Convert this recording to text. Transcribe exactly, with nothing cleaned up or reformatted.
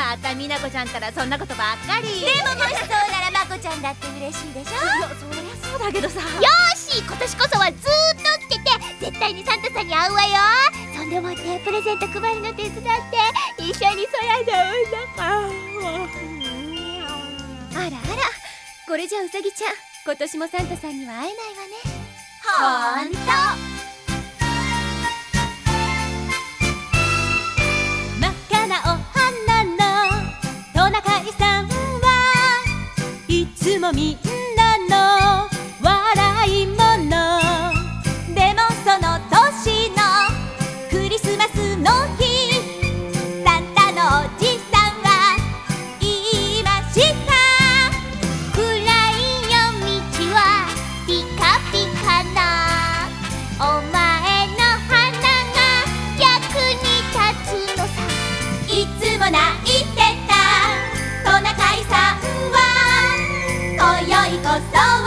また美奈子ちゃんったらそんなことばっかり。 でももしそうならまこちゃんだって嬉しいでしょ。 いや、そりゃそうだけどさ。よーし、今年こそはずーっと起きてて絶対にサンタさんに会うわよ。そんでもってプレゼント配るの手伝って一緒に空であらあら、これじゃうさぎちゃん今年もサンタさんには会えないわね。 ほんと。 真っ赤なお花のトナカイさんはいつもみんなの笑いもの。でもその年のクリスマスの日、サンタのおじさんは言いました。 暗い夜道はピカピカなお前の花が役に立つのさ。 いつも泣いてたトナカイさんは今宵こそ